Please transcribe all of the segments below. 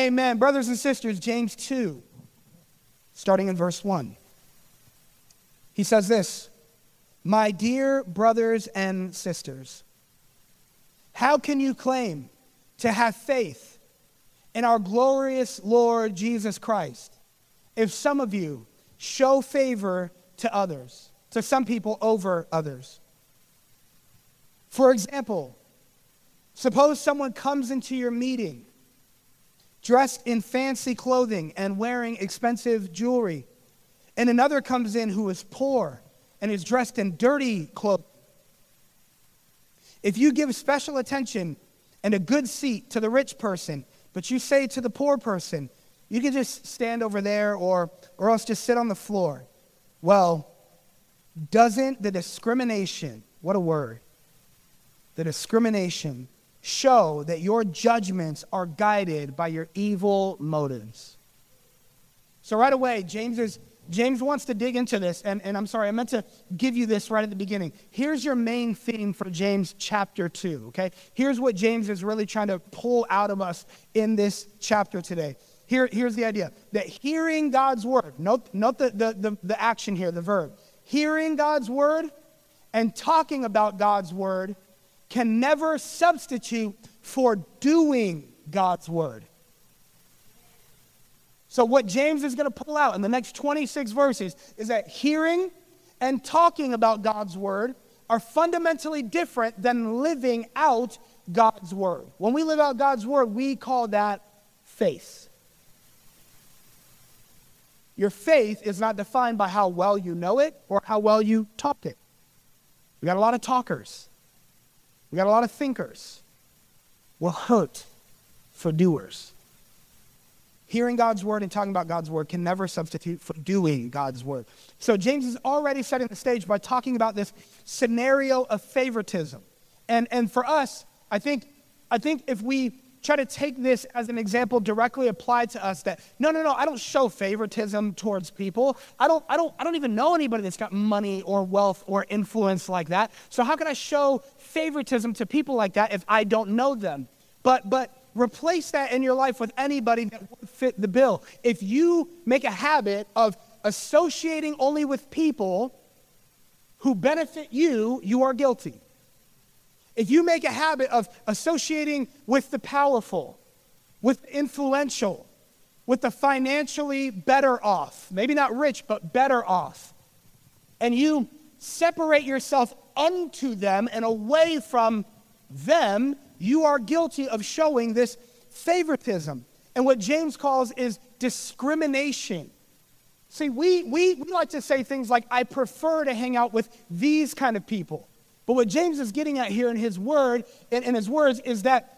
Amen. Brothers and sisters, James 2, starting in verse 1. He says this, "My dear brothers and sisters, how can you claim to have faith in our glorious Lord Jesus Christ if some of you show favor to others, to some people over others? For example, suppose someone comes into your meeting dressed in fancy clothing and wearing expensive jewelry, and another comes in who is poor and is dressed in dirty clothes. If you give special attention and a good seat to the rich person, but you say to the poor person, you can just stand over there or else just sit on the floor. Well, doesn't the discrimination, what a word, the discrimination show that your judgments are guided by your evil motives?" So right away, James wants to dig into this, and I'm sorry, I meant to give you this right at the beginning. Here's your main theme for James chapter 2, okay? Here's what James is really trying to pull out of us in this chapter today. Here's the idea, that hearing God's word, note the action here, the verb. Hearing God's word and talking about God's word can never substitute for doing God's word. So what James is going to pull out in the next 26 verses is that hearing and talking about God's word are fundamentally different than living out God's word. When we live out God's word, we call that faith. Your faith is not defined by how well you know it or how well you talk it. We got a lot of talkers. We got a lot of thinkers. We're hurt for doers. Hearing God's word and talking about God's word can never substitute for doing God's word. So James is already setting the stage by talking about this scenario of favoritism. And for us, I think if we try to take this as an example directly applied to us, that no, I don't show favoritism towards people. I don't even know anybody that's got money or wealth or influence like that. So how can I show favoritism to people like that if I don't know them? But replace that in your life with anybody that would fit the bill. If you make a habit of associating only with people who benefit you, you are guilty. If you make a habit of associating with the powerful, with the influential, with the financially better off, maybe not rich, but better off, and you separate yourself unto them and away from them, you are guilty of showing this favoritism. And what James calls is discrimination. See, we like to say things like, I prefer to hang out with these kind of people. But what James is getting at here in his word, in his words, is that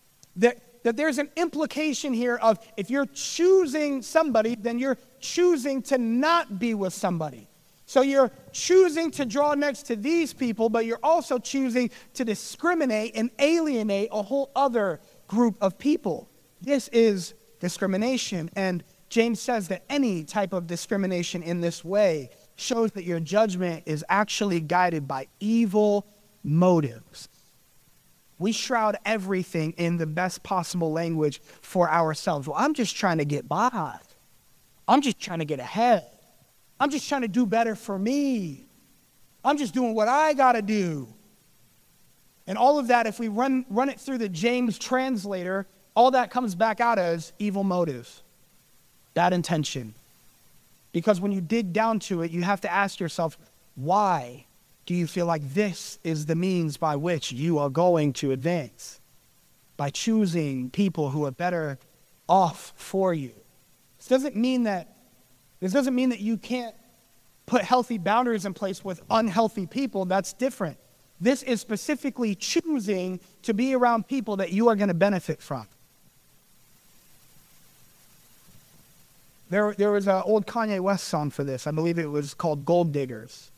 there's an implication here of if you're choosing somebody, then you're choosing to not be with somebody. So you're choosing to draw next to these people, but you're also choosing to discriminate and alienate a whole other group of people. This is discrimination, and James says that any type of discrimination in this way shows that your judgment is actually guided by evil motives. We shroud everything in the best possible language for ourselves. Well, I'm just trying to get by. I'm just trying to get ahead. I'm just trying to do better for me. I'm just doing what I got to do. And all of that, if we run it through the James translator, all that comes back out as evil motives, bad intention. Because when you dig down to it, you have to ask yourself, why do you feel like this is the means by which you are going to advance? By choosing people who are better off for you. This doesn't mean that you can't put healthy boundaries in place with unhealthy people. That's different. This is specifically choosing to be around people that you are going to benefit from. There was an old Kanye West song for this. I believe it was called Gold Diggers.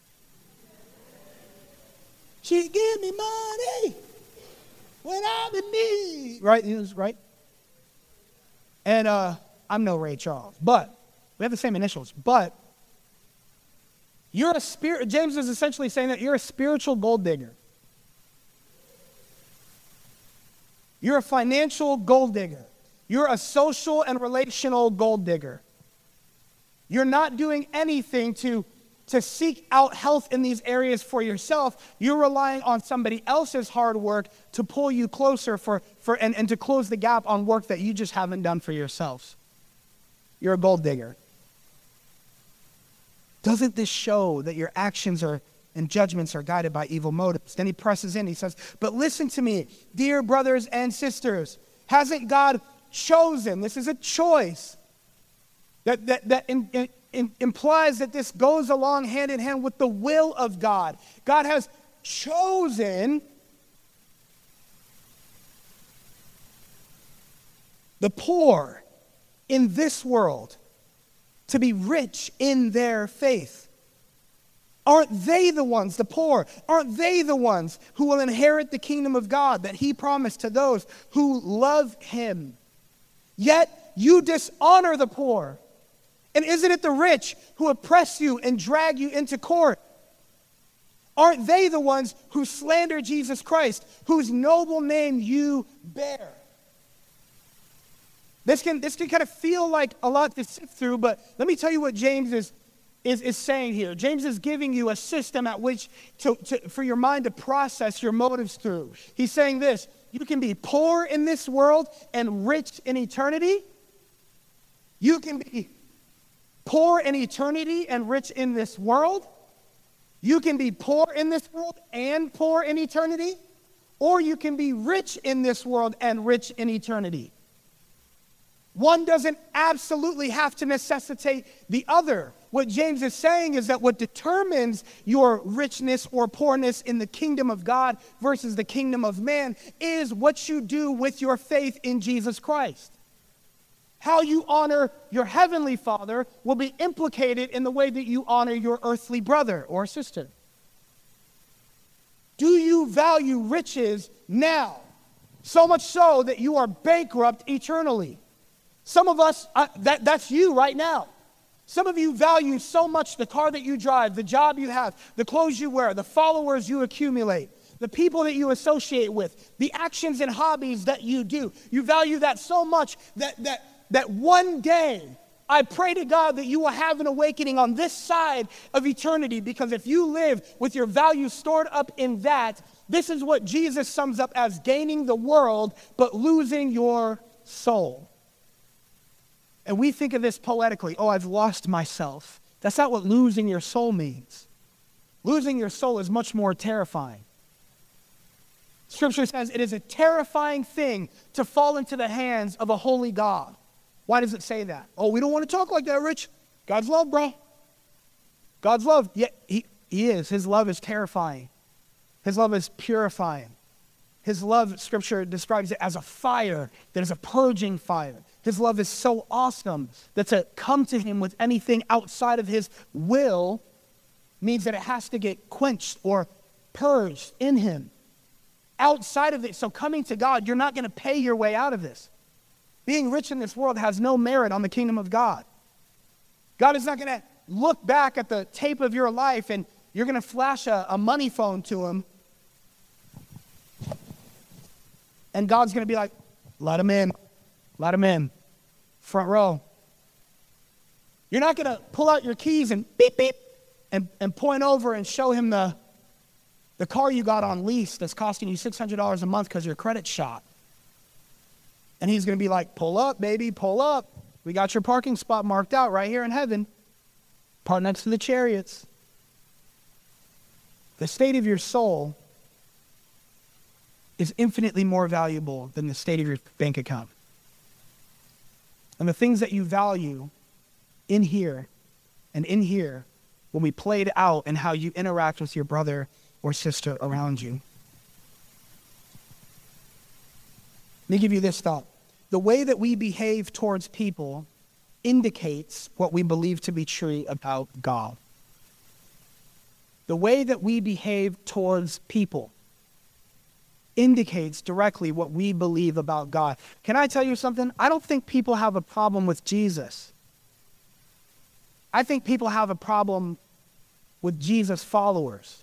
She give me money when I'm in need. Right? It was right. And I'm no Ray Charles, but we have the same initials. But you're a spirit. James is essentially saying that you're a spiritual gold digger. You're a financial gold digger. You're a social and relational gold digger. You're not doing anything to seek out health in these areas for yourself. You're relying on somebody else's hard work to pull you closer and to close the gap on work that you just haven't done for yourselves. You're a gold digger. Doesn't this show that your actions and judgments are guided by evil motives? Then he presses in, he says, but listen to me, dear brothers and sisters, hasn't God chosen? This is a choice that implies that this goes along hand in hand with the will of God. God has chosen the poor in this world to be rich in their faith. Aren't they the ones, the poor, aren't they the ones who will inherit the kingdom of God that he promised to those who love him? Yet you dishonor the poor. And isn't it the rich who oppress you and drag you into court? Aren't they the ones who slander Jesus Christ, whose noble name you bear? This can kind of feel like a lot to sift through, but let me tell you what James is saying here. James is giving you a system at which for your mind to process your motives through. He's saying this: you can be poor in this world and rich in eternity. You can be poor in eternity and rich in this world. You can be poor in this world and poor in eternity. Or you can be rich in this world and rich in eternity. One doesn't absolutely have to necessitate the other. What James is saying is that what determines your richness or poorness in the kingdom of God versus the kingdom of man is what you do with your faith in Jesus Christ. How you honor your heavenly Father will be implicated in the way that you honor your earthly brother or sister. Do you value riches now? So much so that you are bankrupt eternally. Some of us, that's you right now. Some of you value so much the car that you drive, the job you have, the clothes you wear, the followers you accumulate, the people that you associate with, the actions and hobbies that you do. You value that so much that one day, I pray to God that you will have an awakening on this side of eternity, because if you live with your values stored up in that, this is what Jesus sums up as gaining the world but losing your soul. And we think of this poetically: oh, I've lost myself. That's not what losing your soul means. Losing your soul is much more terrifying. Scripture says it is a terrifying thing to fall into the hands of a holy God. Why does it say that? Oh, we don't want to talk like that, Rich. God's love, bro. God's love. Yeah, he is. His love is terrifying. His love is purifying. His love, Scripture describes it as a fire that is a purging fire. His love is so awesome that to come to him with anything outside of his will means that it has to get quenched or purged in him. Outside of it, so coming to God, you're not going to pay your way out of this. Being rich in this world has no merit on the kingdom of God. God is not going to look back at the tape of your life and you're going to flash a money phone to him. And God's going to be like, let him in. Let him in. Front row. You're not going to pull out your keys and beep, beep, and point over and show him the car you got on lease that's costing you $600 a month because your credit's shot. And he's going to be like, pull up, baby, pull up. We got your parking spot marked out right here in heaven. Park next to the chariots. The state of your soul is infinitely more valuable than the state of your bank account. And the things that you value in here and in here will be played out in how you interact with your brother or sister around you. Let me give you this thought. The way that we behave towards people indicates what we believe to be true about God. The way that we behave towards people indicates directly what we believe about God. Can I tell you something? I don't think people have a problem with Jesus. I think people have a problem with Jesus' followers.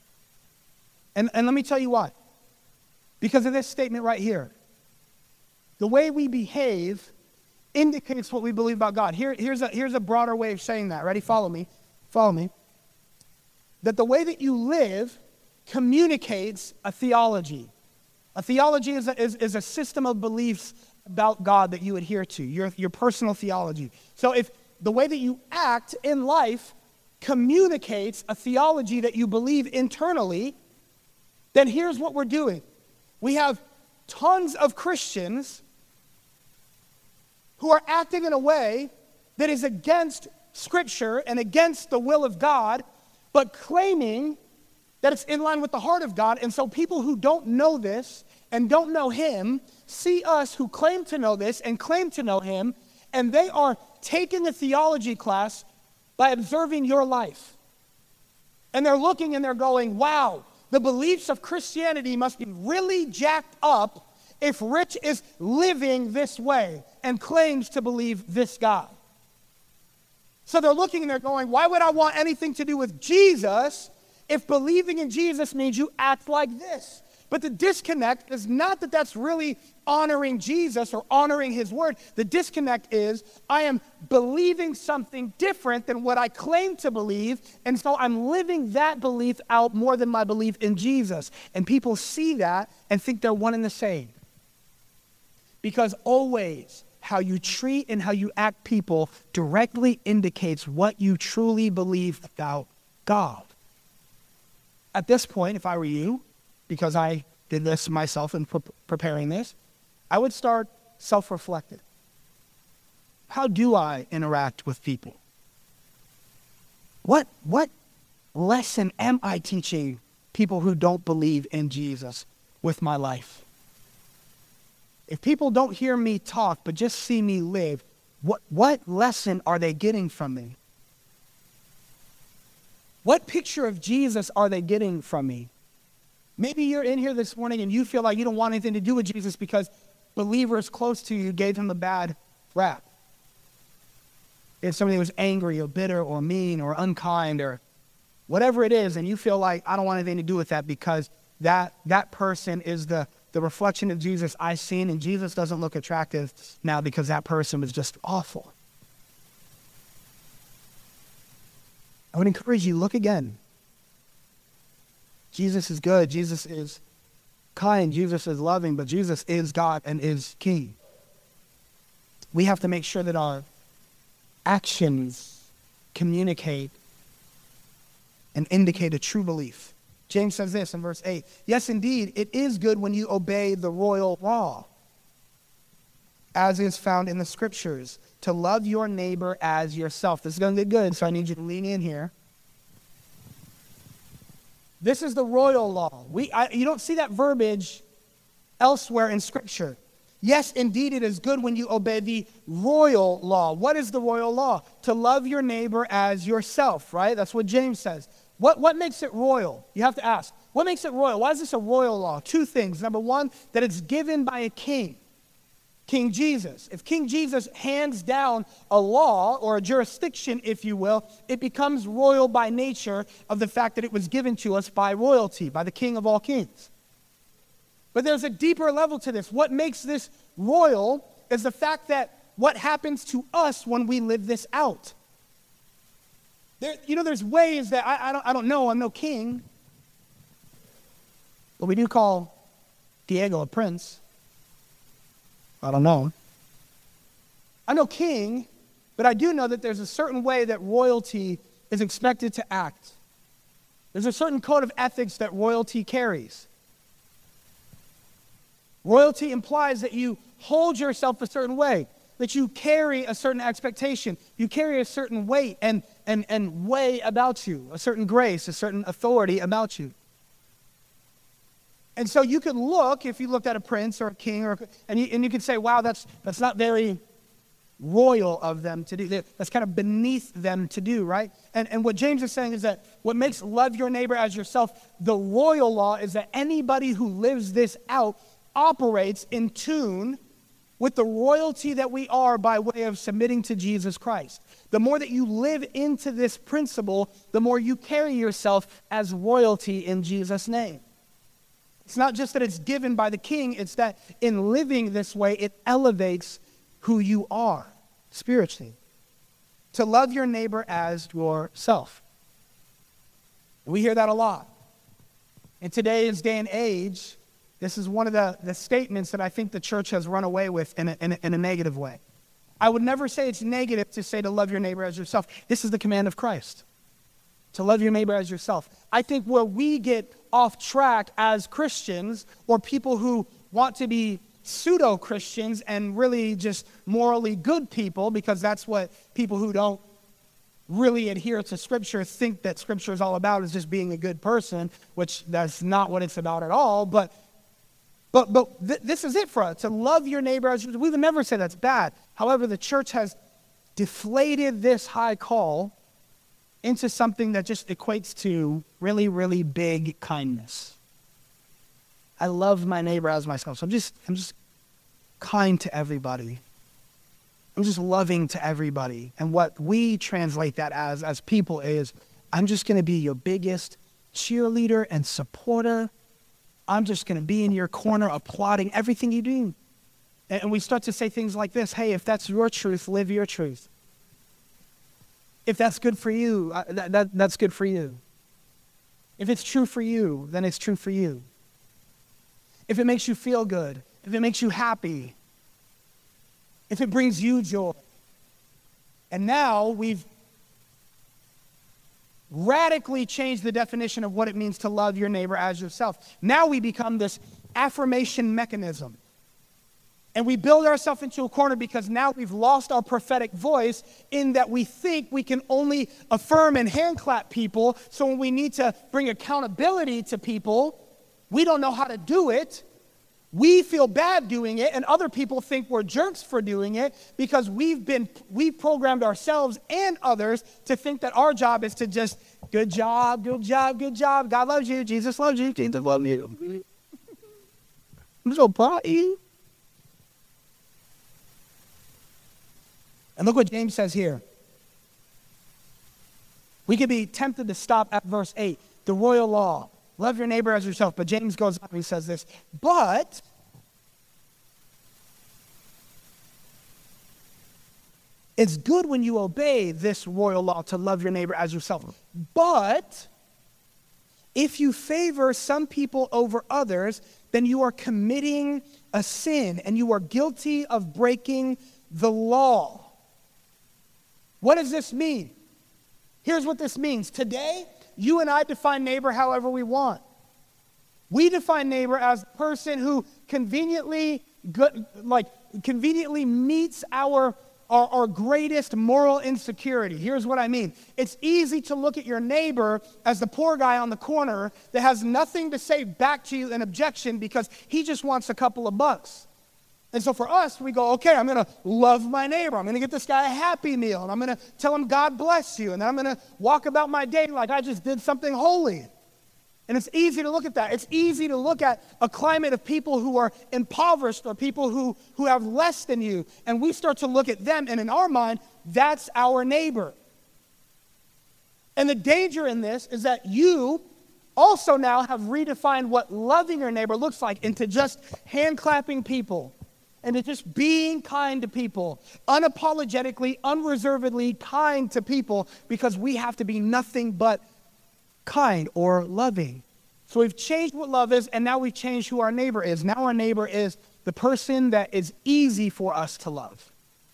And let me tell you why. Because of this statement right here. The way we behave indicates what we believe about God. Here's a broader way of saying that. Ready? Follow me. Follow me. That the way that you live communicates a theology. A theology is a system of beliefs about God that you adhere to, your personal theology. So if the way that you act in life communicates a theology that you believe internally, then here's what we're doing. We have tons of Christians who are acting in a way that is against Scripture and against the will of God, but claiming that it's in line with the heart of God. And so people who don't know this and don't know Him see us who claim to know this and claim to know Him, and they are taking a theology class by observing your life. And they're looking and they're going, wow, the beliefs of Christianity must be really jacked up if Rich is living this way and claims to believe this God. So they're looking and they're going, why would I want anything to do with Jesus if believing in Jesus means you act like this? But the disconnect is not that that's really honoring Jesus or honoring His word. The disconnect is I am believing something different than what I claim to believe, and so I'm living that belief out more than my belief in Jesus. And people see that and think they're one and the same. Because always how you treat and how you act people directly indicates what you truly believe about God. At this point, if I were you, because I did this myself in preparing this, I would start self-reflecting. How do I interact with people? What lesson am I teaching people who don't believe in Jesus with my life? If people don't hear me talk but just see me live, what lesson are they getting from me? What picture of Jesus are they getting from me? Maybe you're in here this morning and you feel like you don't want anything to do with Jesus because believers close to you gave Him a bad rap. If somebody was angry or bitter or mean or unkind or whatever it is, and you feel like I don't want anything to do with that because that person is the reflection of Jesus I've seen, and Jesus doesn't look attractive now because that person was just awful. I would encourage you, look again. Jesus is good. Jesus is kind. Jesus is loving, but Jesus is God and is King. We have to make sure that our actions communicate and indicate a true belief. James says this in verse 8, yes, indeed, it is good when you obey the royal law, as is found in the Scriptures, to love your neighbor as yourself. This is going to get good, so I need you to lean in here. This is the royal law. You don't see that verbiage elsewhere in Scripture. Yes, indeed, it is good when you obey the royal law. What is the royal law? To love your neighbor as yourself, right? That's what James says. What makes it royal? You have to ask. What makes it royal? Why is this a royal law? Two things. Number one, that it's given by a king. King Jesus. If King Jesus hands down a law or a jurisdiction, if you will, it becomes royal by nature of the fact that it was given to us by royalty, by the King of all kings. But there's a deeper level to this. What makes this royal is the fact that what happens to us when we live this out. There's ways that I don't know, I'm no king, but we do call Diego a prince. I don't know. I'm no king, but I do know that there's a certain way that royalty is expected to act. There's a certain code of ethics that royalty carries. Royalty implies that you hold yourself a certain way, that you carry a certain expectation, you carry a certain weight and way about you, a certain grace, a certain authority about you. And so you could look, if you looked at a prince or a king, and you could say, wow, that's not very royal of them to do. That's kind of beneath them to do, right? And what James is saying is that what makes love your neighbor as yourself the royal law is that anybody who lives this out operates in tune with the royalty that we are by way of submitting to Jesus Christ. The more that you live into this principle, the more you carry yourself as royalty in Jesus' name. It's not just that it's given by the king, it's that in living this way, it elevates who you are spiritually. To love your neighbor as yourself. We hear that a lot. In today's day and age, this is one of the statements that I think the church has run away with in a negative way. I would never say it's negative to say to love your neighbor as yourself. This is the command of Christ, to love your neighbor as yourself. I think where we get off track as Christians, or people who want to be pseudo-Christians and really just morally good people, because that's what people who don't really adhere to Scripture think that Scripture is all about, is just being a good person, which that's not what it's about at all. But this is it for us, to love your neighbor as yourself. We would never say that's bad. However, the church has deflated this high call into something that just equates to really, really big kindness. I love my neighbor as myself. So I'm just kind to everybody. I'm just loving to everybody. And what we translate that as people is, I'm just going to be your biggest cheerleader and supporter. I'm just going to be in your corner applauding everything you do. And we start to say things like this: hey, if that's your truth, live your truth. If that's good for you, that's good for you. If it's true for you, then it's true for you. If it makes you feel good, if it makes you happy, if it brings you joy. And now we've radically changed the definition of what it means to love your neighbor as yourself. Now we become this affirmation mechanism. And we build ourselves into a corner because now we've lost our prophetic voice, in that we think we can only affirm and hand clap people. So when we need to bring accountability to people, we don't know how to do it. We feel bad doing it, and other people think we're jerks for doing it, because we've programmed ourselves and others to think that our job is to just, good job, good job, good job. God loves you. Jesus loves you. Jesus loves you. I'm so proud of you. And look what James says here. We could be tempted to stop at verse 8, the royal law. Love your neighbor as yourself. But James goes on and he says this: but it's good when you obey this royal law to love your neighbor as yourself. But if you favor some people over others, then you are committing a sin and you are guilty of breaking the law. What does this mean? Here's what this means. Today, you and I define neighbor however we want. We define neighbor as a person who conveniently meets our greatest moral insecurity. Here's what I mean. It's easy to look at your neighbor as the poor guy on the corner that has nothing to say back to you in objection because he just wants a couple of bucks. And so for us, we go, okay, I'm going to love my neighbor. I'm going to get this guy a Happy Meal, and I'm going to tell him God bless you, and then I'm going to walk about my day like I just did something holy. And it's easy to look at that. It's easy to look at a climate of people who are impoverished, or people who have less than you, and we start to look at them, and in our mind, that's our neighbor. And the danger in this is that you also now have redefined what loving your neighbor looks like into just hand-clapping people. And it's just being kind to people, unapologetically, unreservedly kind to people, because we have to be nothing but kind or loving. So we've changed what love is, and now we've changed who our neighbor is. Now our neighbor is the person that is easy for us to love.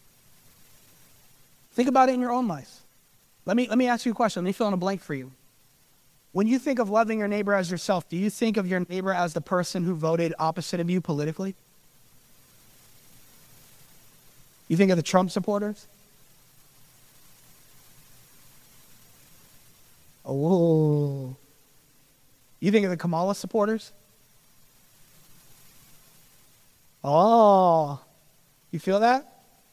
Think about it in your own life. Let me ask you a question. Let me fill in a blank for you. When you think of loving your neighbor as yourself, do you think of your neighbor as the person who voted opposite of you politically? You think of the Trump supporters? Oh. You think of the Kamala supporters? Oh. You feel that?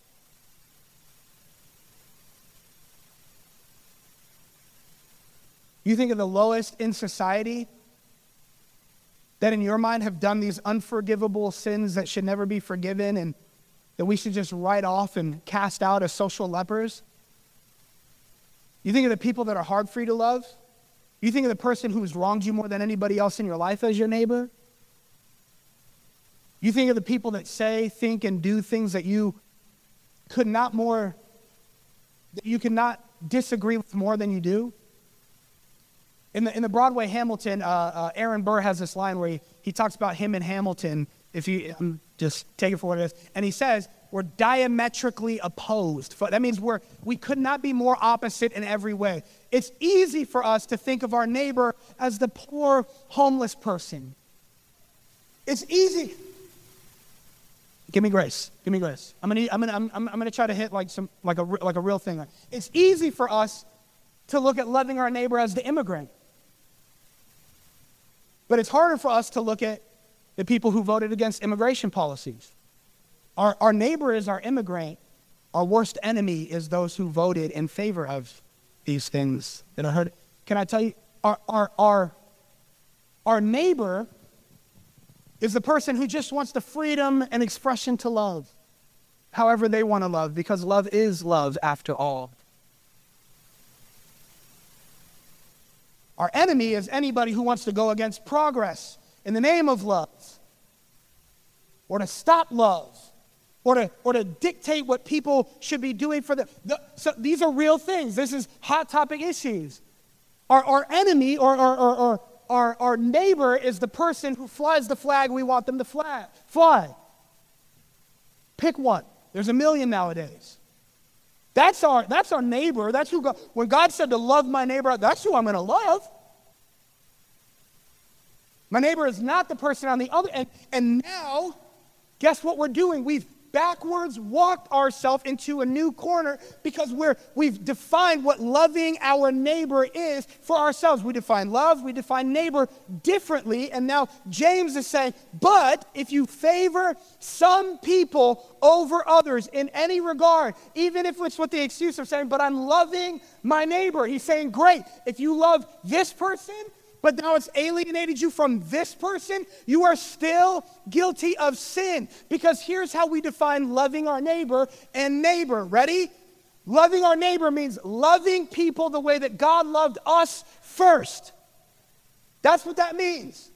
You think of the lowest in society that in your mind have done these unforgivable sins that should never be forgiven and that we should just write off and cast out as social lepers? You think of the people that are hard for you to love? You think of the person who's wronged you more than anybody else in your life as your neighbor? You think of the people that say, think, and do things that you cannot disagree with more than you do. In the Broadway Hamilton, Aaron Burr has this line where he talks about him and Hamilton. Just take it for what it is. And he says, we're diametrically opposed. That means we could not be more opposite in every way. It's easy for us to think of our neighbor as the poor homeless person. It's easy. Give me grace. Give me grace. I'm gonna try to hit like a real thing. It's easy for us to look at loving our neighbor as the immigrant. But it's harder for us to look at the people who voted against immigration policies. Our neighbor is our immigrant. Our worst enemy is those who voted in favor of these things that I heard. Can I tell you, our neighbor is the person who just wants the freedom and expression to love, however they want to love, because love is love after all. Our enemy is anybody who wants to go against progress in the name of love, or to stop love, or to dictate what people should be doing for them. So these are real things. This is hot topic issues. Our enemy or our neighbor is the person who flies the flag we want them to fly. Pick one. There's a million nowadays. That's our neighbor. That's who when God said to love my neighbor, that's who I'm going to love. My neighbor is not the person on the other end. And now, guess what we're doing? We've backwards walked ourselves into a new corner because we've defined what loving our neighbor is for ourselves. We define love, we define neighbor differently, and now James is saying, but if you favor some people over others in any regard, even if it's with the excuse of saying, but I'm loving my neighbor, he's saying, great, if you love this person, but now it's alienated you from this person, you are still guilty of sin. Because here's how we define loving our neighbor and neighbor. Ready? Loving our neighbor means loving people the way that God loved us first. That's what that means.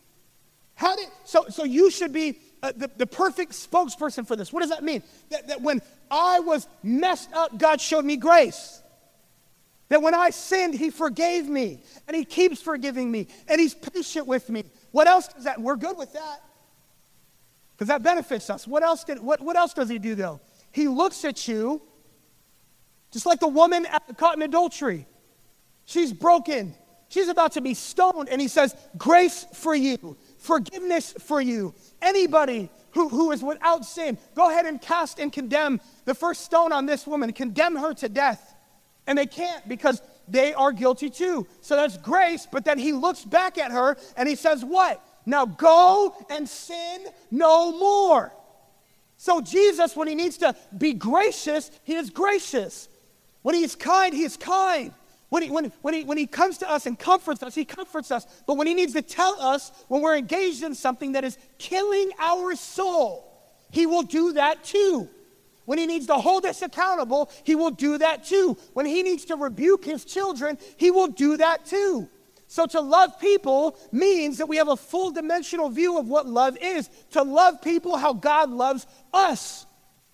So you should be the perfect spokesperson for this. What does that mean? That when I was messed up, God showed me grace. That when I sinned, he forgave me, and he keeps forgiving me, and he's patient with me. What else does that? We're good with that, because that benefits us. What else does he do, though? He looks at you, just like the woman caught in adultery. She's broken. She's about to be stoned, and he says, grace for you, forgiveness for you. Anybody who is without sin, go ahead and cast and condemn the first stone on this woman, condemn her to death. And they can't because they are guilty too. So that's grace, but then he looks back at her and he says what? Now go and sin no more. So Jesus, when he needs to be gracious, he is gracious. When he is kind, he is kind. When he comes to us and comforts us, he comforts us. But when he needs to tell us when we're engaged in something that is killing our soul, he will do that too. When he needs to hold us accountable, he will do that too. When he needs to rebuke his children, he will do that too. So to love people means that we have a full dimensional view of what love is. To love people how God loves us.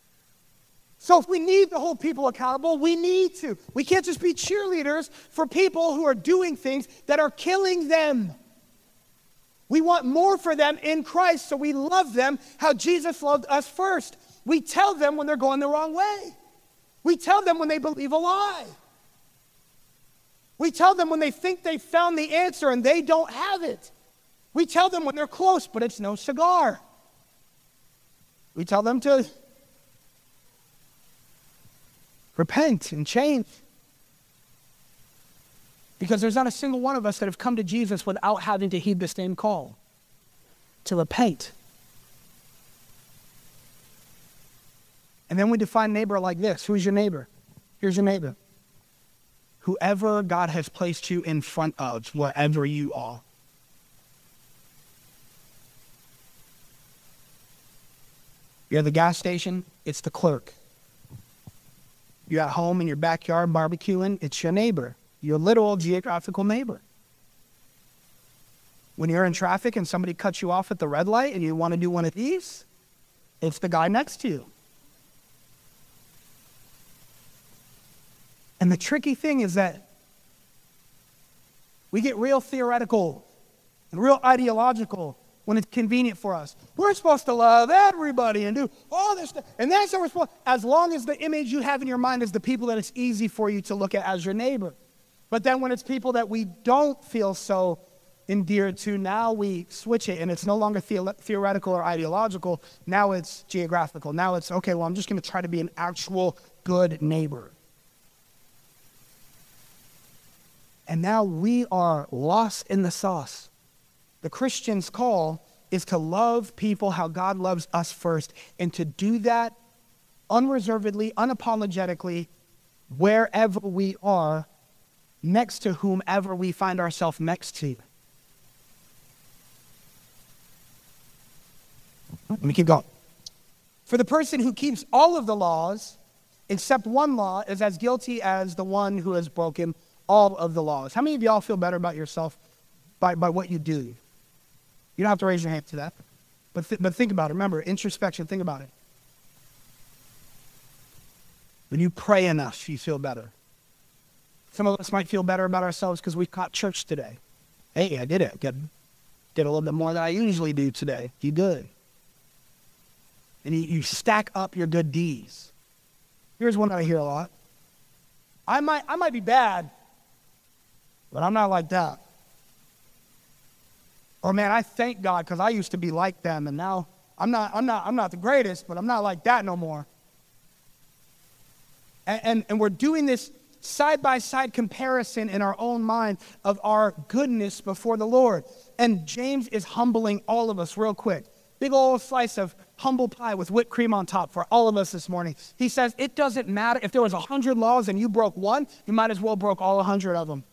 So if we need to hold people accountable, we need to. We can't just be cheerleaders for people who are doing things that are killing them. We want more for them in Christ, so we love them how Jesus loved us first. We tell them when they're going the wrong way. We tell them when they believe a lie. We tell them when they think they found the answer and they don't have it. We tell them when they're close, but it's no cigar. We tell them to repent and change. Because there's not a single one of us that have come to Jesus without having to heed the same call, to repent. And then we define neighbor like this. Who's your neighbor? Here's your neighbor. Whoever God has placed you in front of, wherever you are. You're at the gas station, it's the clerk. You're at home in your backyard barbecuing, it's your neighbor. Your literal geographical neighbor. When you're in traffic and somebody cuts you off at the red light and you want to do one of these, It's the guy next to you. And the tricky thing is that we get real theoretical and real ideological when it's convenient for us. We're supposed to love everybody and do all this stuff. And that's how we're supposed, as long as the image you have in your mind is the people that it's easy for you to look at as your neighbor. But then when it's people that we don't feel so endeared to, now we switch it, and it's no longer theoretical or ideological. Now it's geographical. Now it's, okay, well, I'm just going to try to be an actual good neighbor. And now we are lost in the sauce. The Christian's call is to love people how God loves us first, and to do that unreservedly, unapologetically, wherever we are, next to whomever we find ourselves next to. Let me keep going. For the person who keeps all of the laws, except one law, is as guilty as the one who has broken all of the laws. How many of y'all feel better about yourself by what you do? You don't have to raise your hand to that. But think about it. Remember, introspection, think about it. When you pray enough, you feel better. Some of us might feel better about ourselves because we caught church today. Hey, I did it. Did a little bit more than I usually do today. You good. And you stack up your good deeds. Here's one that I hear a lot. I might be bad, but I'm not like that. Or man, I thank God because I used to be like them, and now I'm not the greatest, but I'm not like that no more. And we're doing this side-by-side comparison in our own mind of our goodness before the Lord. And James is humbling all of us real quick. Big old slice of humble pie with whipped cream on top for all of us this morning. He says, it doesn't matter. If there was 100 laws and you broke one, you might as well broke all 100 of them.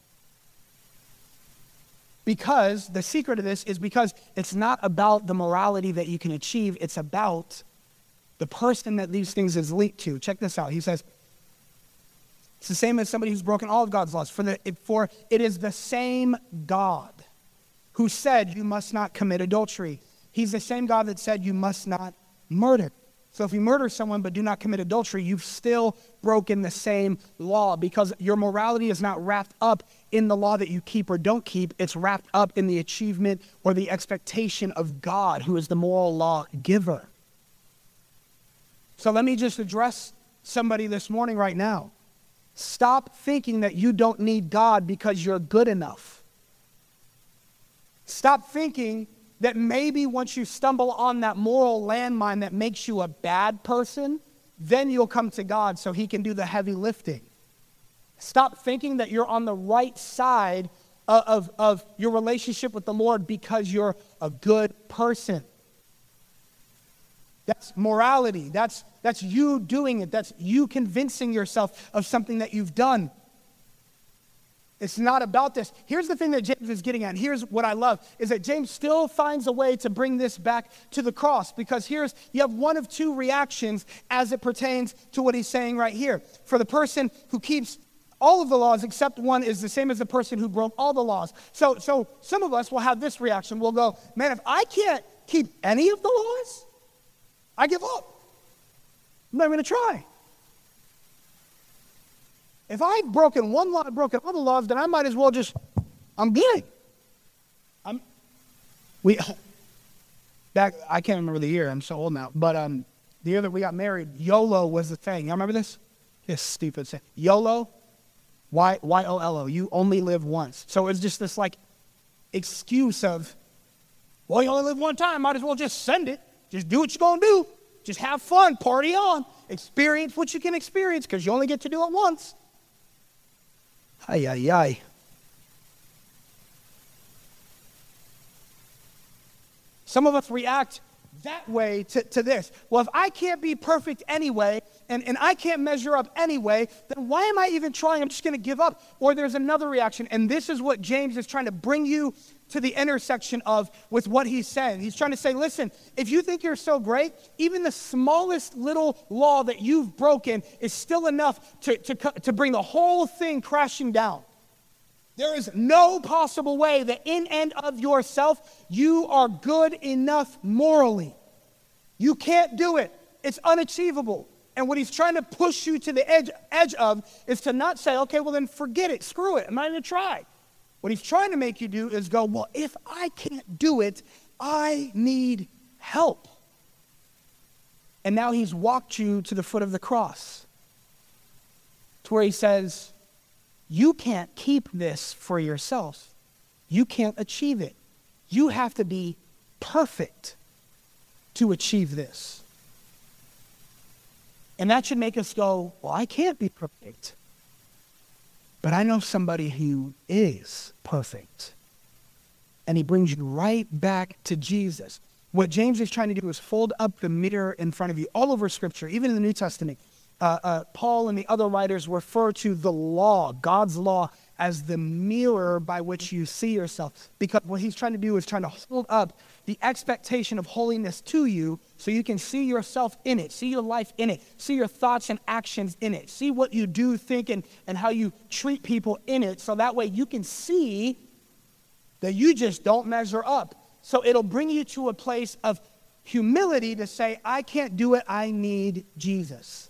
Because the secret of this is because it's not about the morality that you can achieve. It's about the person that these things is linked to. Check this out. He says, it's the same as somebody who's broken all of God's laws. For it is the same God who said you must not commit adultery. He's the same God that said you must not murder. So if you murder someone but do not commit adultery, you've still broken the same law, because your morality is not wrapped up in the law that you keep or don't keep. It's wrapped up in the achievement or the expectation of God, who is the moral law giver. So let me just address somebody this morning right now. Stop thinking that you don't need God because you're good enough. Stop thinking that maybe once you stumble on that moral landmine that makes you a bad person, then you'll come to God so he can do the heavy lifting. Stop thinking that you're on the right side of your relationship with the Lord because you're a good person. That's morality. That's you doing it. That's you convincing yourself of something that you've done. It's not about this. Here's the thing that James is getting at. And here's what I love, is that James still finds a way to bring this back to the cross, because you have one of two reactions as it pertains to what he's saying right here. For the person who keeps all of the laws except one is the same as the person who broke all the laws. So some of us will have this reaction. We'll go, man, if I can't keep any of the laws, I give up. I'm not going to try. If I've broken one law, I've broken all the laws, then I might as well I'm good. I can't remember the year. I'm so old now. But the year that we got married, YOLO was the thing. Y'all remember this? This stupid thing. YOLO, Y-O-L-O. You only live once. So it's just this excuse of, well, you only live one time. Might as well just send it. Just do what you're going to do. Just have fun. Party on. Experience what you can experience, because you only get to do it once. Ay, ay, ay. Some of us react that way to this. Well, if I can't be perfect anyway, and I can't measure up anyway, then why am I even trying? I'm just going to give up. Or there's another reaction, and this is what James is trying to bring you to the intersection of with what he's saying. He's trying to say, listen, if you think you're so great, even the smallest little law that you've broken is still enough to bring the whole thing crashing down. There is no possible way that in and of yourself you are good enough morally. You can't do it. It's unachievable. And what he's trying to push you to the edge of is to not say, okay, well then forget it, screw it, I'm not going to try. What he's trying to make you do is go, well, if I can't do it, I need help. And now he's walked you to the foot of the cross, to where he says, you can't keep this for yourself. You can't achieve it. You have to be perfect to achieve this. And that should make us go, well, I can't be perfect. But I know somebody who is perfect. And he brings you right back to Jesus. What James is trying to do is fold up the mirror in front of you. All over Scripture, even in the New Testament, Paul and the other writers refer to the law, God's law, as the mirror by which you see yourself. Because what he's trying to do is trying to hold up the expectation of holiness to you so you can see yourself in it, see your life in it, see your thoughts and actions in it, see what you do, think, and how you treat people in it, so that way you can see that you just don't measure up. So it'll bring you to a place of humility to say, I can't do it, I need Jesus.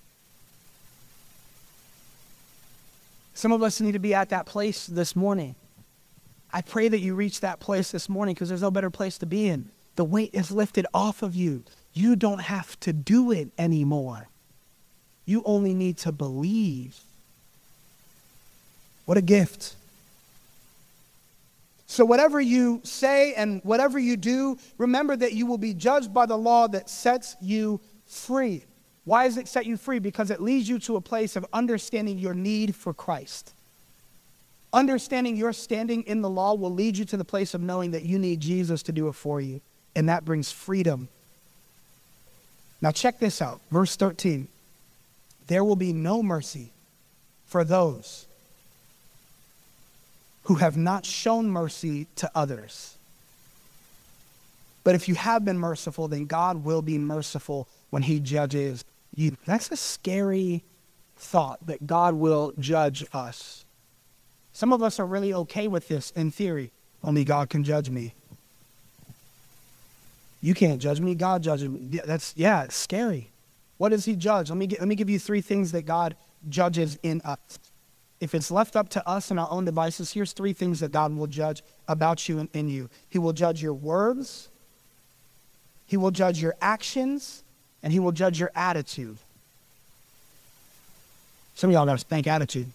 Some of us need to be at that place this morning. I pray that you reach that place this morning, because there's no better place to be in. The weight is lifted off of you. You don't have to do it anymore. You only need to believe. What a gift. So whatever you say and whatever you do, remember that you will be judged by the law that sets you free. Why does it set you free? Because it leads you to a place of understanding your need for Christ. Understanding your standing in the law will lead you to the place of knowing that you need Jesus to do it for you. And that brings freedom. Now check this out. Verse 13. There will be no mercy for those who have not shown mercy to others. But if you have been merciful, then God will be merciful when he judges you. That's a scary thought, that God will judge us. Some of us are really okay with this in theory. Only God can judge me. You can't judge me, God judges me. It's scary. What does he judge? Let me give you 3 things that God judges in us. If it's left up to us and our own devices, here's 3 things that God will judge about you and in you. He will judge your words, he will judge your actions, and he will judge your attitude. Some of y'all got to spank attitude.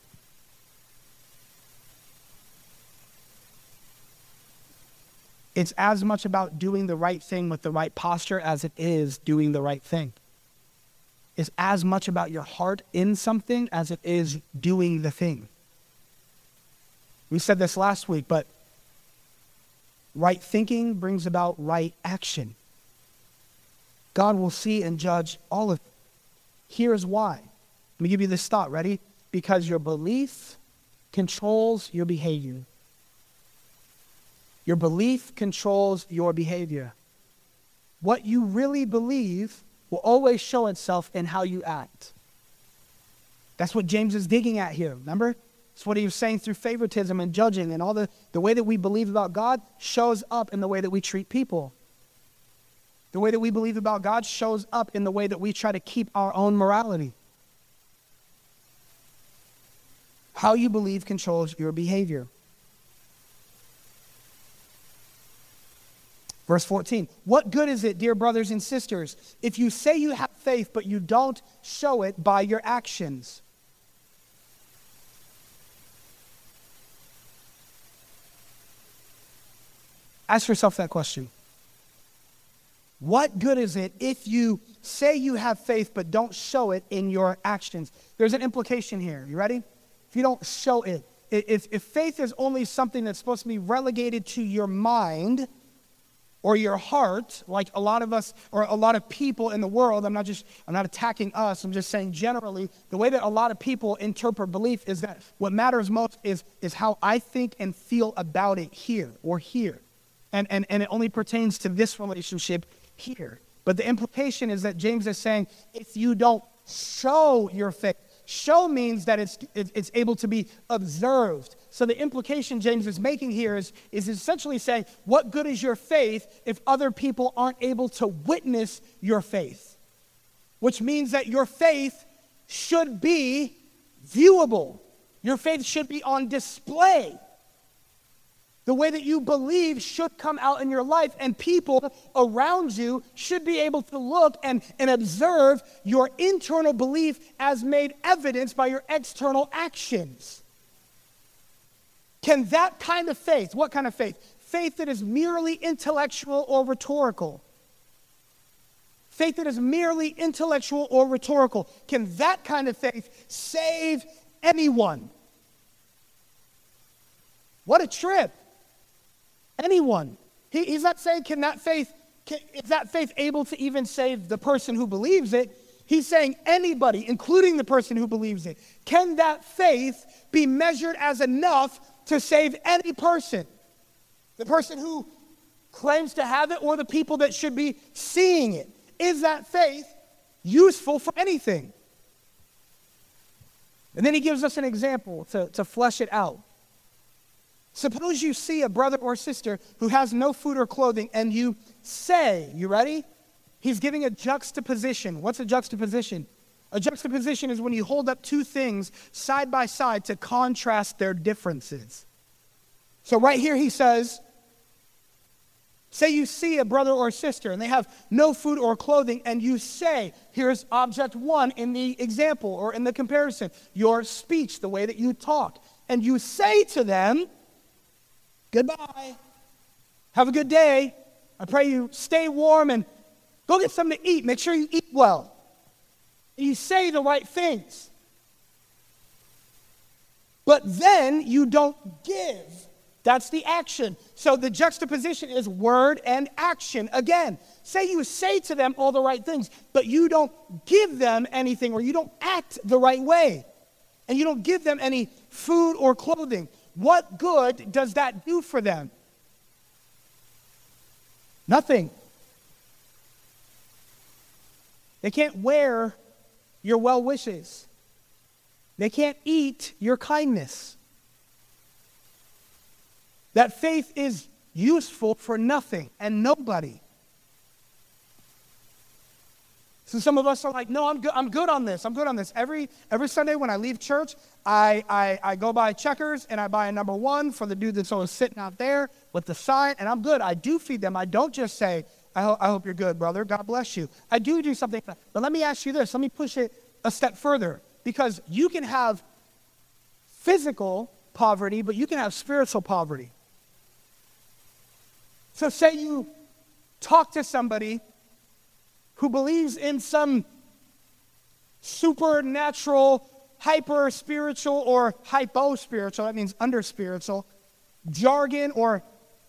It's as much about doing the right thing with the right posture as it is doing the right thing. It's as much about your heart in something as it is doing the thing. We said this last week, but right thinking brings about right action. God will see and judge all of it. Here's why. Let me give you this thought. Ready? Because your belief controls your behavior. Your belief controls your behavior. What you really believe will always show itself in how you act. That's what James is digging at here, remember? That's what he was saying through favoritism and judging, and all the way that we believe about God shows up in the way that we treat people. The way that we believe about God shows up in the way that we try to keep our own morality. How you believe controls your behavior. Verse 14, what good is it, dear brothers and sisters, if you say you have faith, but you don't show it by your actions? Ask yourself that question. What good is it if you say you have faith, but don't show it in your actions? There's an implication here. You ready? If you don't show it, if faith is only something that's supposed to be relegated to your mind, or your heart, like a lot of us or a lot of people in the world, I'm not attacking us, I'm just saying generally, the way that a lot of people interpret belief is that what matters most is how I think and feel about it here or here. And it only pertains to this relationship here. But the implication is that James is saying, if you don't show your faith, Show means that it's able to be observed. So the implication James is making here is essentially saying, what good is your faith if other people aren't able to witness your faith? Which means that your faith should be viewable. Your faith should be on display. The way that you believe should come out in your life, and people around you should be able to look and observe your internal belief as made evidence by your external actions. Can that kind of faith, what kind of faith? Faith that is merely intellectual or rhetorical. Faith that is merely intellectual or rhetorical. Can that kind of faith save anyone? What a trip. Anyone. He's not saying is that faith able to even save the person who believes it? He's saying anybody, including the person who believes it. Can that faith be measured as enough to save any person? The person who claims to have it or the people that should be seeing it? Is that faith useful for anything? And then he gives us an example to flesh it out. Suppose you see a brother or sister who has no food or clothing and you say, you ready? He's giving a juxtaposition. What's a juxtaposition? A juxtaposition is when you hold up two things side by side to contrast their differences. So right here he says, say you see a brother or sister and they have no food or clothing and you say, here's object one in the example or in the comparison, your speech, the way that you talk. And you say to them, goodbye, have a good day. I pray you stay warm and go get something to eat. Make sure you eat well. And you say the right things. But then you don't give. That's the action. So the juxtaposition is word and action. Again, say you say to them all the right things, but you don't give them anything or you don't act the right way. And you don't give them any food or clothing. What good does that do for them? Nothing. They can't wear your well wishes. They can't eat your kindness. That faith is useful for nothing and nobody. So some of us are like, no, I'm good on this. I'm good on this. Every Sunday when I leave church, I go by Checkers and I buy a number one for the dude that's always sitting out there with the sign, and I'm good. I do feed them. I don't just say, I hope you're good, brother. God bless you. I do something. But let me ask you this. Let me push it a step further, because you can have physical poverty, but you can have spiritual poverty. So say you talk to somebody who believes in some supernatural, hyper-spiritual or hypo-spiritual, that means under-spiritual, jargon or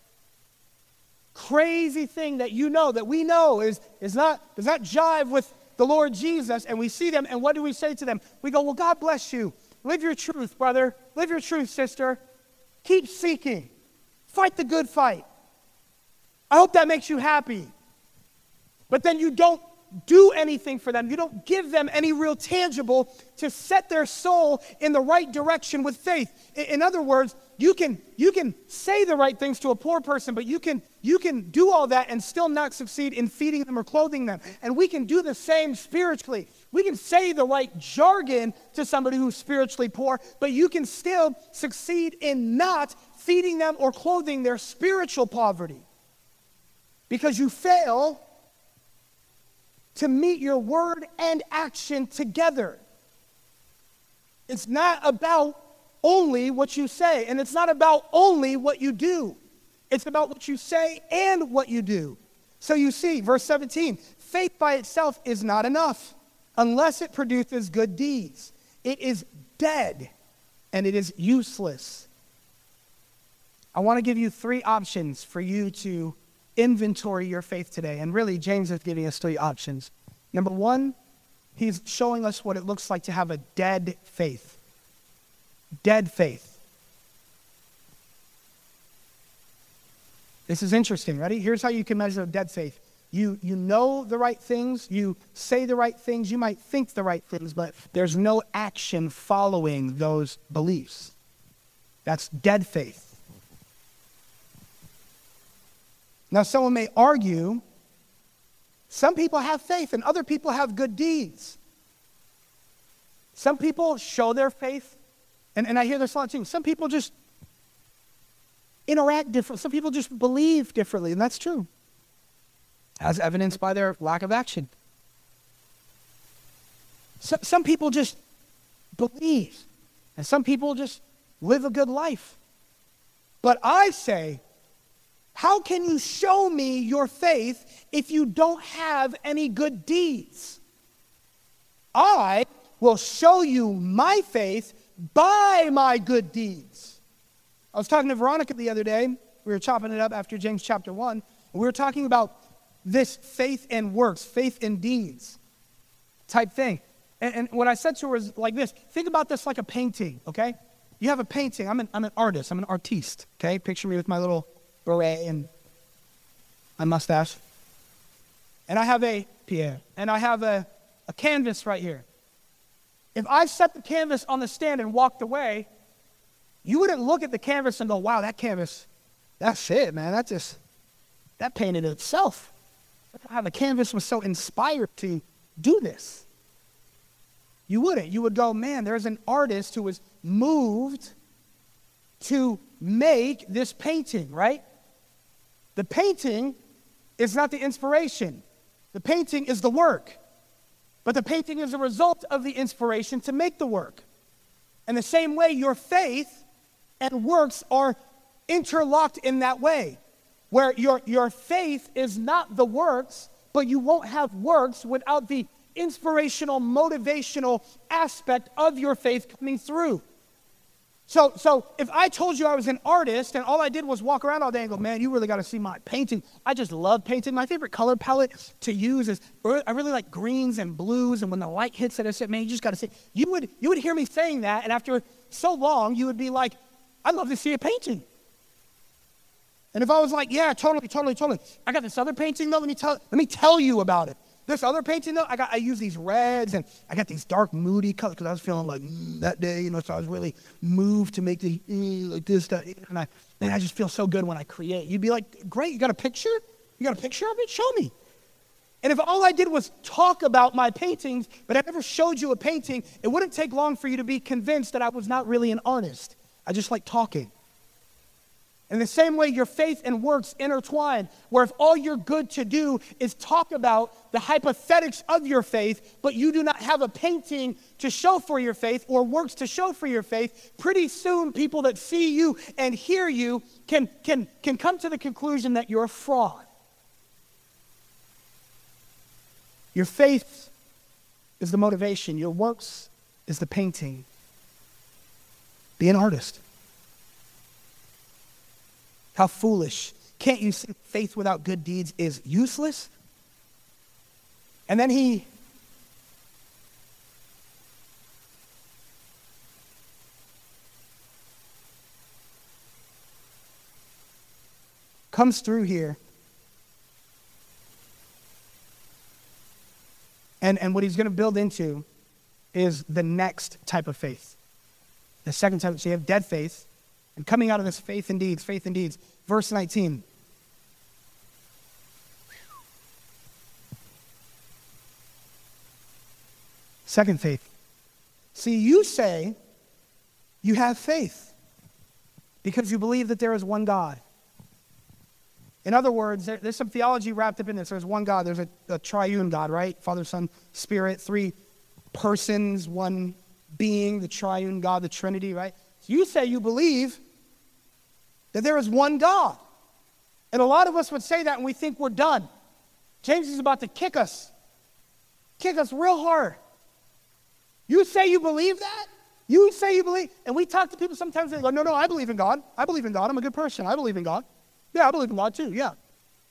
crazy thing that you know, that we know does not jive with the Lord Jesus, and we see them, and what do we say to them? We go, well, God bless you. Live your truth, brother. Live your truth, sister. Keep seeking. Fight the good fight. I hope that makes you happy. But then you don't do anything for them. You don't give them any real tangible to set their soul in the right direction with faith. In other words, you can say the right things to a poor person, but you can do all that and still not succeed in feeding them or clothing them. And we can do the same spiritually. We can say the right jargon to somebody who's spiritually poor, but you can still succeed in not feeding them or clothing their spiritual poverty. Because you fail to meet your word and action together. It's not about only what you say, and it's not about only what you do. It's about what you say and what you do. So you see, verse 17, faith by itself is not enough unless it produces good deeds. It is dead and it is useless. I want to give you 3 options for you to inventory your faith today. And really, James is giving us 3 options. Number 1, he's showing us what it looks like to have a dead faith. Dead faith. This is interesting. Ready? Here's how you can measure dead faith. You know the right things, you say the right things, you might think the right things, but there's no action following those beliefs. That's dead faith. Now, someone may argue, some people have faith and other people have good deeds. Some people show their faith, and I hear this a lot too. Some people just interact differently. Some people just believe differently, and that's true, as evidenced by their lack of action. Some people just believe, and some people just live a good life. But I say, how can you show me your faith if you don't have any good deeds? I will show you my faith by my good deeds. I was talking to Veronica the other day. We were chopping it up after James chapter 1. And we were talking about this faith and works, faith and deeds type thing. And what I said to her was like this. Think about this like a painting, okay? You have a painting. I'm an artist. I'm an artiste, okay? Picture me with my little beret and my mustache. And I have a canvas right here. If I set the canvas on the stand and walked away, you wouldn't look at the canvas and go, wow, that canvas, that's it, man. That painted itself. How the canvas was so inspired to do this. You wouldn't. You would go, man, there's an artist who was moved to make this painting, right? The painting is not the inspiration. The painting is the work. But the painting is a result of the inspiration to make the work. And the same way, your faith and works are interlocked in that way, where your faith is not the works, but you won't have works without the inspirational, motivational aspect of your faith coming through. So if I told you I was an artist and all I did was walk around all day and go, man, you really got to see my painting. I just love painting. My favorite color palette to use is, I really like greens and blues, and when the light hits it, I said, man, you just got to see. You would hear me saying that, and after so long, you would be like, I'd love to see a painting. And if I was like, yeah, totally. I got this other painting though, let me tell you about it. This other painting though, I use these reds and I got these dark moody colors because I was feeling like that day, so I was really moved to make the like this, that, and I just feel so good when I create. You'd be like, great, you got a picture? You got a picture of it? Show me. And if all I did was talk about my paintings, but I never showed you a painting, it wouldn't take long for you to be convinced that I was not really an artist. I just like talking. In the same way, your faith and works intertwine, where if all you're good to do is talk about the hypothetics of your faith, but you do not have a painting to show for your faith or works to show for your faith, pretty soon people that see you and hear you can come to the conclusion that you're a fraud. Your faith is the motivation. Your works is the painting. Be an artist. How foolish. Can't you see faith without good deeds is useless? And then he comes through here. And what he's going to build into is the next type of faith. The second type. So you have dead faith. And coming out of this faith and deeds. Verse 19. Second faith. See, you say you have faith because you believe that there is one God. In other words, there's some theology wrapped up in this. There's one God. There's a triune God, right? Father, Son, Spirit, three persons, one being, the triune God, the Trinity, right? So you say you believe that there is one God. And a lot of us would say that and we think we're done. James is about to kick us real hard. You say you believe that? You say you believe, and we talk to people sometimes, they go, no, I believe in God. I believe in God. I'm a good person. I believe in God. Yeah, I believe in God too, yeah.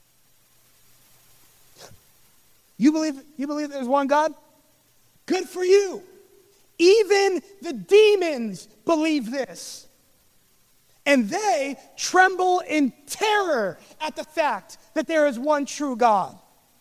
You believe there's one God? Good for you. Even the demons believe this. And they tremble in terror at the fact that there is one true God.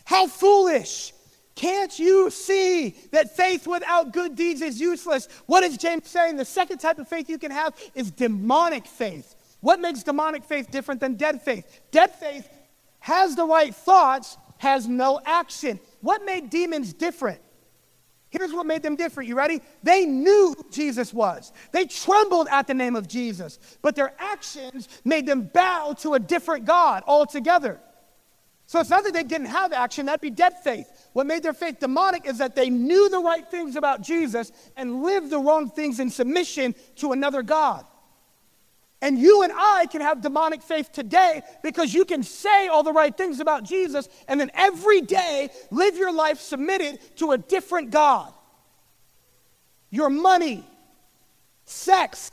How foolish! Can't you see that faith without good deeds is useless? What is James saying? The second type of faith you can have is demonic faith. What makes demonic faith different than dead faith? Dead faith has the right thoughts, has no action. What made demons different? Here's what made them different. You ready? They knew who Jesus was. They trembled at the name of Jesus. But their actions made them bow to a different God altogether. So it's not that they didn't have action. That'd be dead faith. What made their faith demonic is that they knew the right things about Jesus and lived the wrong things in submission to another God. And you and I can have demonic faith today because you can say all the right things about Jesus and then every day live your life submitted to a different God. Your money, sex,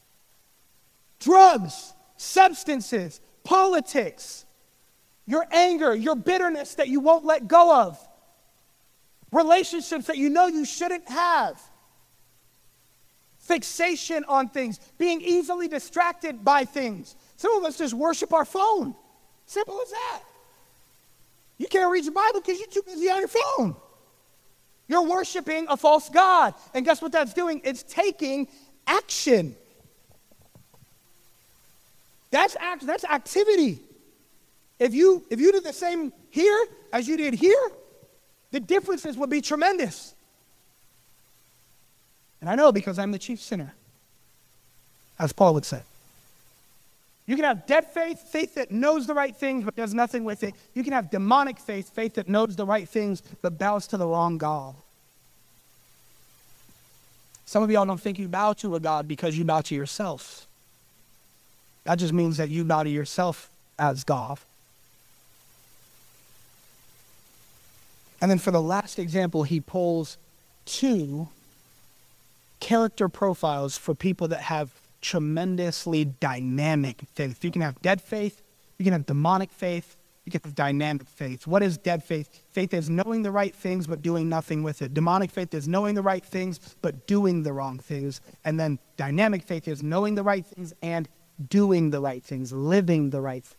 drugs, substances, politics, your anger, your bitterness that you won't let go of, relationships that you know you shouldn't have, fixation on things, being easily distracted by things. Some of us just worship our phone. Simple as that. You can't read your Bible because you're too busy on your phone. You're worshiping a false god. And guess what that's doing? It's taking action. That's activity. If you did the same here as you did here, the differences would be tremendous. And I know because I'm the chief sinner, as Paul would say. You can have dead faith, faith that knows the right things but does nothing with it. You can have demonic faith, faith that knows the right things but bows to the wrong God. Some of y'all don't think you bow to a God because you bow to yourself. That just means that you bow to yourself as God. And then for the last example, he pulls two character profiles for people that have tremendously dynamic faith. You can have dead faith, you can have demonic faith, you can have dynamic faith. What is dead faith? Faith is knowing the right things but doing nothing with it. Demonic faith is knowing the right things but doing the wrong things. And then dynamic faith is knowing the right things and doing the right things, living the right things.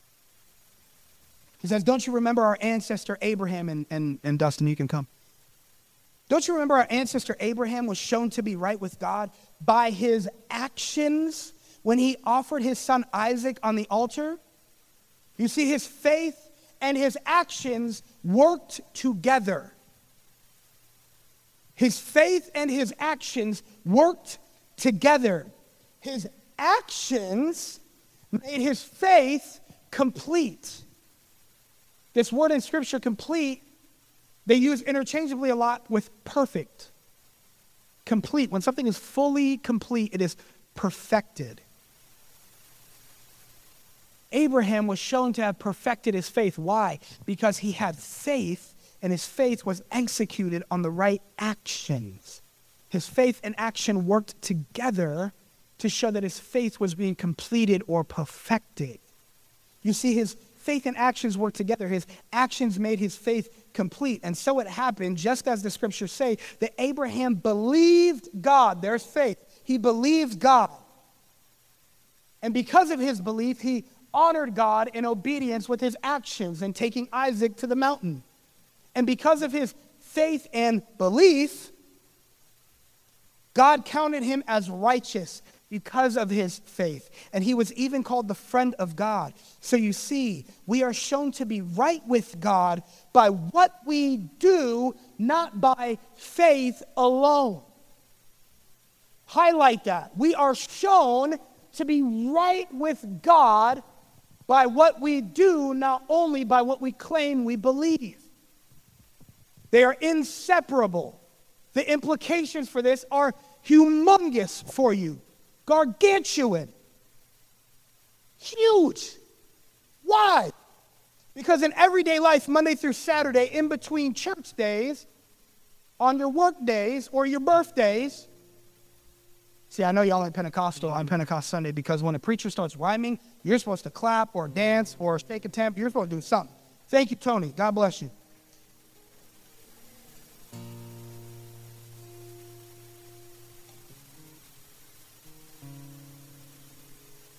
He says, don't you remember our ancestor Abraham, and Dustin, you can come. Don't you remember our ancestor Abraham was shown to be right with God by his actions when he offered his son Isaac on the altar? You see, his faith and his actions worked together. His faith and his actions worked together. His actions made his faith complete. This word in Scripture, complete, they use interchangeably a lot with perfect. Complete. When something is fully complete, it is perfected. Abraham was shown to have perfected his faith. Why? Because he had faith, and his faith was executed on the right actions. His faith and action worked together to show that his faith was being completed or perfected. You see, his faith and actions worked together. His actions made his faith complete. And so it happened, just as the scriptures say, that Abraham believed God. There's faith. He believed God. And because of his belief, he honored God in obedience with his actions and taking Isaac to the mountain. And because of his faith and belief, God counted him as righteous because of his faith. And he was even called the friend of God. So you see, we are shown to be right with God by what we do, not by faith alone. Highlight that. We are shown to be right with God by what we do, not only by what we claim we believe. They are inseparable. The implications for this are humongous for you. Gargantuan. Huge. Why? Because in everyday life, Monday through Saturday, in between church days, on your work days or your birthdays, see, I know y'all ain't Pentecostal on Pentecost Sunday because when a preacher starts rhyming, you're supposed to clap or dance or shake a temp. You're supposed to do something. Thank you, Tony. God bless you.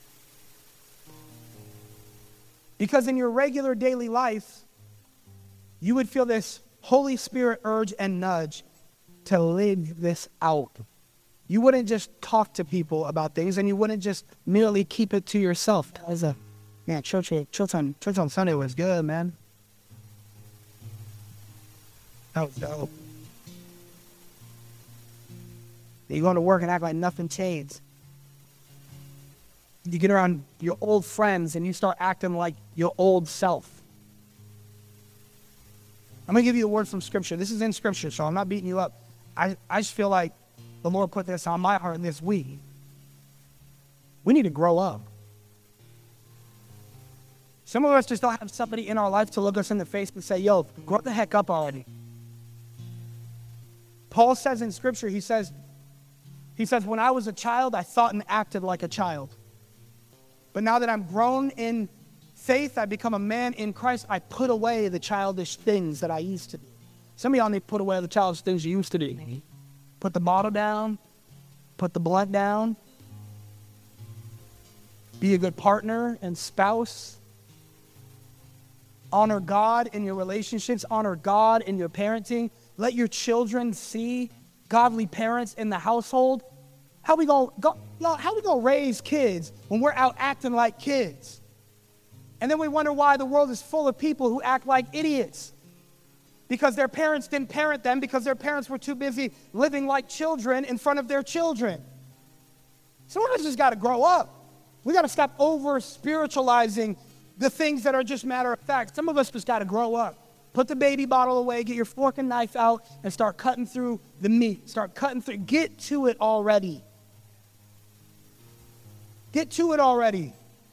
Because in your regular daily life, you would feel this Holy Spirit urge and nudge to live this out. You wouldn't just talk to people about things, and you wouldn't just merely keep it to yourself. Man, church on Sunday was good, man. That was dope. You go to work and act like nothing changed. You get around your old friends and you start acting like your old self. I'm going to give you a word from Scripture. This is in Scripture, so I'm not beating you up. I just feel like the Lord put this on my heart this week. We need to grow up. Some of us just don't have somebody in our life to look us in the face and say, yo, grow the heck up already. Paul says in Scripture, he says, when I was a child, I thought and acted like a child. But now that I'm grown in faith, I become a man in Christ, I put away the childish things that I used to do. Some of y'all need to put away the childish things you used to do. Put the bottle down. Put the blunt down. Be a good partner and spouse. Honor God in your relationships. Honor God in your parenting. Let your children see godly parents in the household. How we gonna raise kids when we're out acting like kids? And then we wonder why the world is full of people who act like idiots. Because their parents didn't parent them, because their parents were too busy living like children in front of their children. Some of us just got to grow up. We got to stop over-spiritualizing the things that are just matter of fact. Some of us just got to grow up. Put the baby bottle away, get your fork and knife out, and start cutting through the meat. Start cutting through. Get to it already. Get to it already.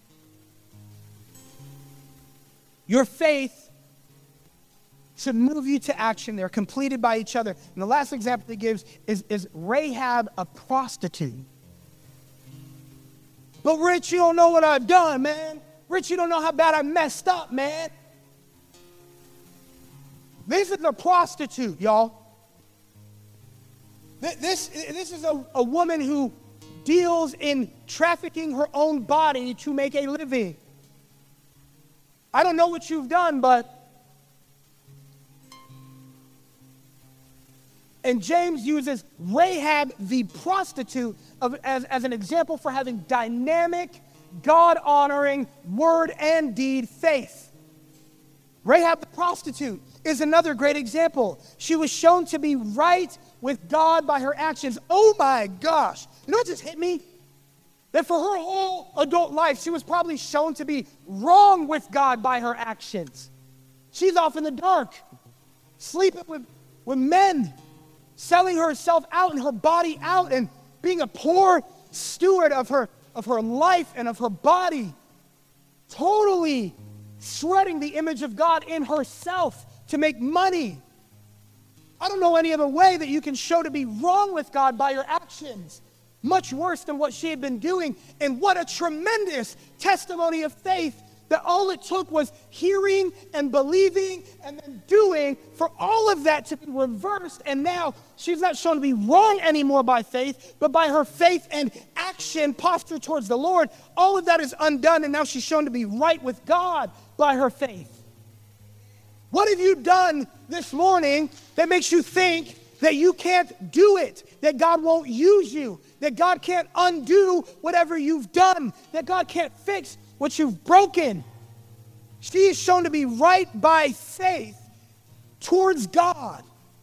Your faith should move you to action. They're completed by each other. And the last example he gives is Rahab, a prostitute. But Rich, you don't know what I've done, man. Rich, you don't know how bad I messed up, man. This is a prostitute, y'all. This is a woman who deals in trafficking her own body to make a living. I don't know what you've done, but... And James uses Rahab the prostitute as an example for having dynamic, God-honoring, word and deed faith. Rahab the prostitute is another great example. She was shown to be right with God by her actions. Oh my gosh. You know what just hit me? That for her whole adult life, she was probably shown to be wrong with God by her actions. She's off in the dark, sleeping with men, selling herself out and her body out and being a poor steward of her life and of her body, totally shredding the image of God in herself to make money. I don't know any other way that you can show to be wrong with God by your actions. Much worse than what she had been doing. And what a tremendous testimony of faith that all it took was hearing and believing and then doing for all of that to be reversed. And now she's not shown to be wrong anymore by faith, but by her faith and action posture towards the Lord. All of that is undone, and now she's shown to be right with God by her faith. What have you done this morning that makes you think that you can't do it, that God won't use you, that God can't undo whatever you've done, that God can't fix what you've broken? She is shown to be right by faith towards God.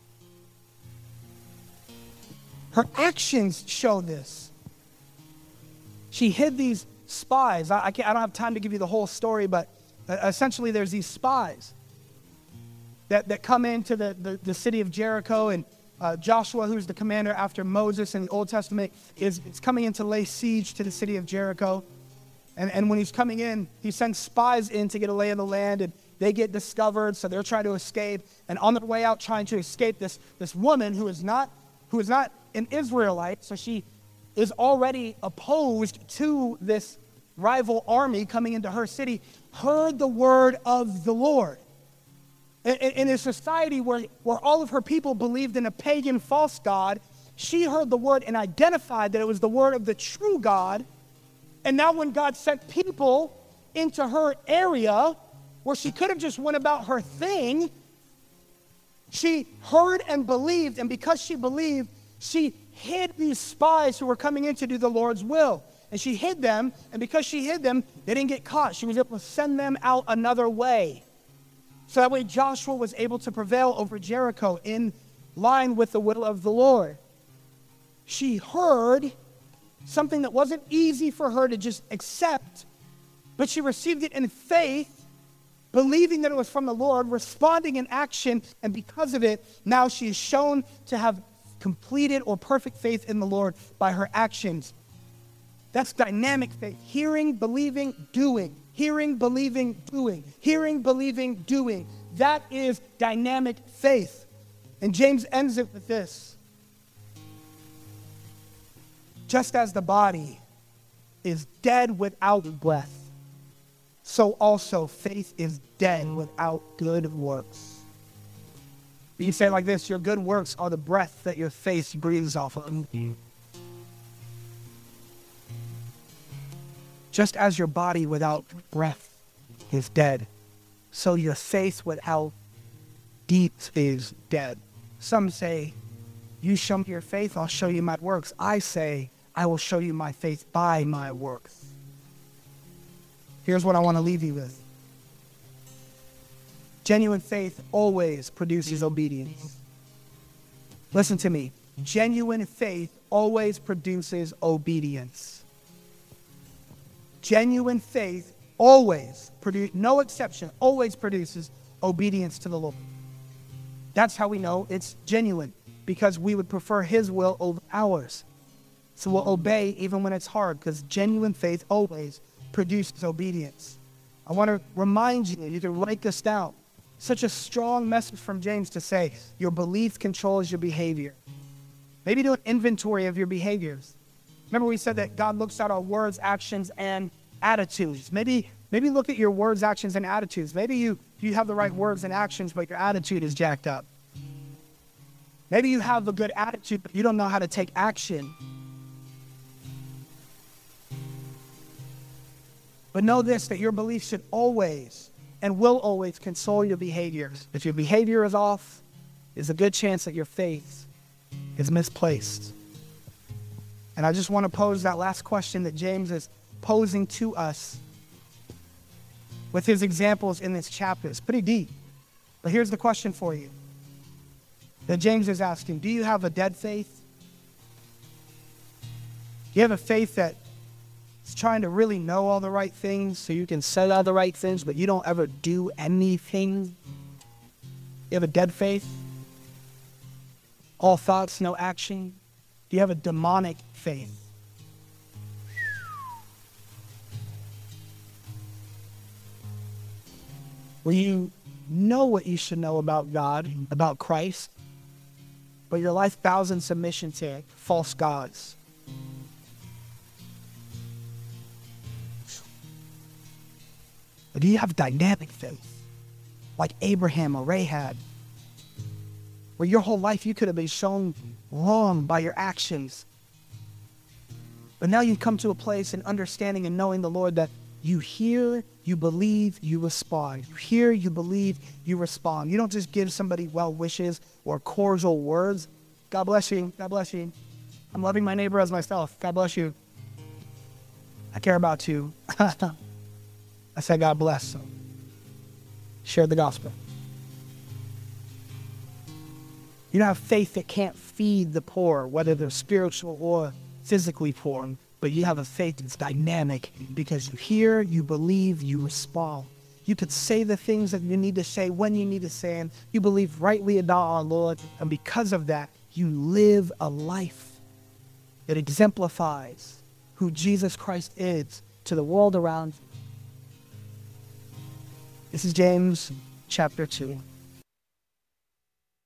Her actions show this. She hid these spies. I don't have time to give you the whole story, but essentially there's these spies that come into the city of Jericho, and Joshua, who's the commander after Moses in the Old Testament, is coming in to lay siege to the city of Jericho. And when he's coming in, he sends spies in to get a lay of the land, and they get discovered, so they're trying to escape. And on their way out trying to escape, this woman who is not an Israelite, so she is already opposed to this rival army coming into her city, heard the word of the Lord. In a society where all of her people believed in a pagan false god, she heard the word and identified that it was the word of the true God. And now when God sent people into her area where she could have just went about her thing, She heard and believed, and because she believed, she hid these spies who were coming in to do the Lord's will. And she hid them, and because she hid them, they didn't get caught. She was able to send them out another way. So that way Joshua was able to prevail over Jericho in line with the will of the Lord. She heard something that wasn't easy for her to just accept, but she received it in faith, believing that it was from the Lord, responding in action, and because of it, now she is shown to have completed or perfect faith in the Lord by her actions. That's dynamic faith. Hearing, believing, doing. Hearing, believing, doing. Hearing, believing, doing. That is dynamic faith. And James ends it with this. Just as the body is dead without breath, so also faith is dead without good works. You say it like this: your good works are the breath that your faith breathes off of. Just as your body without breath is dead, so your faith without deeds is dead. Some say, you show me your faith, I'll show you my works. I say, I will show you my faith by my works. Here's what I want to leave you with. Genuine faith always produces obedience. Listen to me. Genuine faith always produces obedience. Genuine faith always produces, no exception, always produces obedience to the Lord. That's how we know it's genuine, because we would prefer His will over ours. So we'll obey even when it's hard, because genuine faith always produces obedience. I want to remind you, you can write this down. Such a strong message from James to say your belief controls your behavior. Maybe do an inventory of your behaviors. Remember we said that God looks at our words, actions, and attitudes. Maybe look at your words, actions, and attitudes. Maybe you have the right words and actions, but your attitude is jacked up. Maybe you have a good attitude, but you don't know how to take action. But know this, that your belief should always and will always control your behaviors. If your behavior is off, there's a good chance that your faith is misplaced. And I just want to pose that last question that James is posing to us with his examples in this chapter. It's pretty deep. But here's the question for you that James is asking. Do you have a dead faith? Do you have a faith that is trying to really know all the right things so you can say all the right things, but you don't ever do anything? You have a dead faith? All thoughts, no action? Do you have a demonic faith? Where you know what you should know about God, about Christ, but your life bows in submission to false gods. Or do you have dynamic faith, like Abraham or Rahab, where your whole life you could have been shown wrong by your actions, but now you come to a place in understanding and knowing the Lord that you hear, you believe, you respond. You hear, you believe, you respond. You don't just give somebody well wishes or cordial words. God bless you. God bless you. I'm loving my neighbor as myself. God bless you. I care about you. I said God bless. So share the gospel. You don't have faith that can't feed the poor, whether they're spiritual or physically poor. But you have a faith that's dynamic because you hear, you believe, you respond. You could say the things that you need to say when you need to say them. You believe rightly about our Lord. And because of that, you live a life that exemplifies who Jesus Christ is to the world around you. This is James chapter 2.